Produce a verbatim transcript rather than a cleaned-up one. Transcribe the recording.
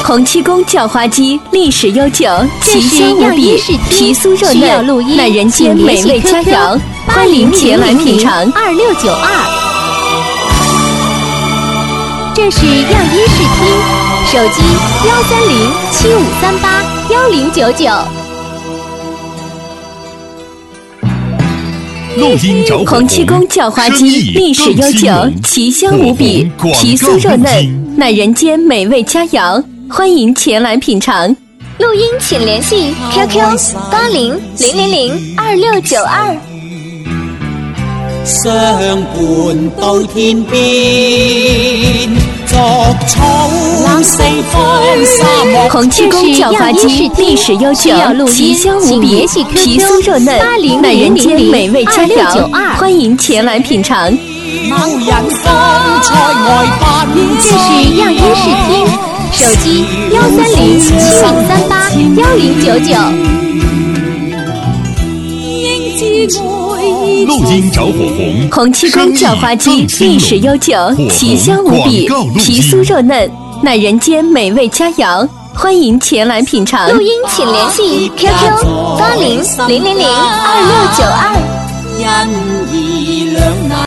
洪七公叫花鸡历史悠久，奇香无比，皮酥肉嫩，乃人间美味佳肴。欢迎前来品尝。 二六九二，这是样衣视听，手机幺三零七五三八幺零九九。 录音找洪七公叫花鸡历史悠久，奇香无比，皮酥肉嫩，乃人间美味佳肴。欢迎前来品尝。 录音请联系 Q Q 八零零零零二六九二。 相伴到天边，作草四方沙漠。 洪七公叫花鸡历史悠久，奇香无比，皮酥肉嫩，乃人间美味佳肴。欢迎前来品尝。 这是样衣视听，手机幺三零七五三八幺零九九。 录音找火红， 洪七公叫花鸡历史悠久，奇香无比，皮酥肉嫩，乃人间美味佳肴。欢迎前来品尝。 录音请联系 Q Q 八零零零零二六九二。